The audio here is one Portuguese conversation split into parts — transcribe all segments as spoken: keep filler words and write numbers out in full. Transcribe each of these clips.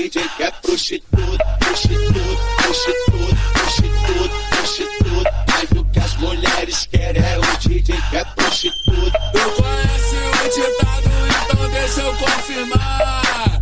D J quer prostituta, prostituta, prostituta, prostituta, prostituta. Mas o que as mulheres querem é o D J quer prostituta. Tu conhece o ditado, então deixa eu confirmar.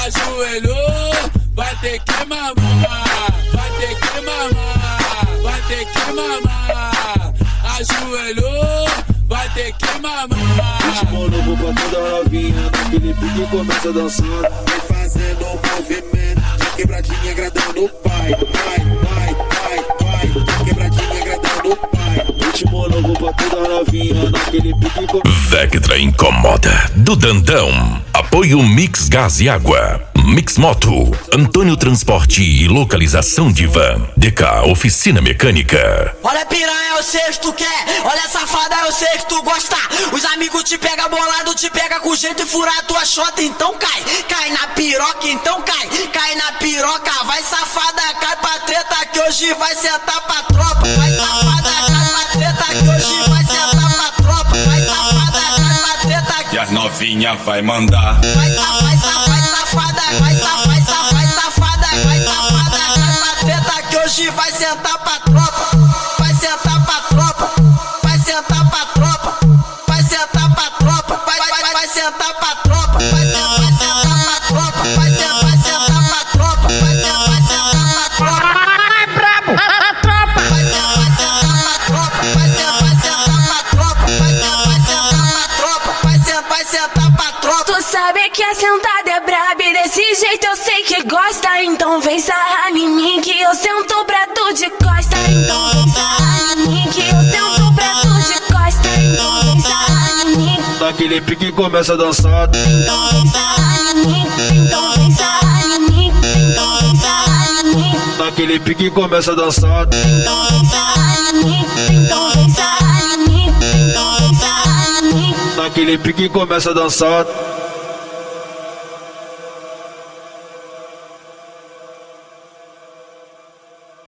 Ajoelhou, vai ter que mamar, vai ter que mamar, vai ter que mamar. Ajoelhou, vai ter que mamar. Ritmo novo pra toda novinha, naquele pique começa dançando. Vai fazendo um movimento, de quebradinha agradando o pai. Vai, vai, vai, vai, de quebradinha agradando o pai. Ritmo novo pra toda novinha, naquele pique começa. Vectra incomoda, do Dandão. Apoio Mix Gás e Água. Mix Moto, Antônio Transporte e Localização de Van. D K Oficina Mecânica. Olha piranha, eu sei que tu quer. Olha safada, eu sei que tu gosta. Os amigos te pega bolado, te pega com jeito e furar a tua chota, então cai. Cai na piroca, então cai. Cai na piroca, vai safada, cai pra treta que hoje vai sentar pra tropa. Vai safada, cai pra treta que hoje vai sentar pra tropa. Vai safada, cai pra treta que... E as novinha vai mandar. Vai safada, vai safada, vai safada, vai safada, vai safada, vai safada, cai pra treta que hoje vai sentar pra tropa. Vai sentar pra tropa, vai sentar pra tropa, vai sentar pra tropa, vai, vai, vai, vai sentar pra tropa, vai sentar, vai sentar pra tropa, vai sentar, vai sentar pra tropa, vai sentar, vai sentar pra tropa. Ai, brabo, a tropa. Vai sentar, vai sentar pra tropa, vai sentar, vai sentar pra tropa, vai sentar, vai sentar pra tropa, vai sentar, vai sentar pra tropa. Tu sabe que a sentada é braba e desse jeito eu sei que gosta. Então vem sarrar em mim que eu sento pra tu de costa. Então vem sarrar em mim que eu sento pra tu de costa. Então vem sarrar em mim. Naquele pique começa a dançar. Então vem sarrar em mim. Então vem sarrar em mim. Então vem sarrar em mim. Naquele pique começa a dançar. Então vem sarrar em mim. Então vem sarrar em mim. Então vem sarrar em mim. Naquele pique começa a dançar.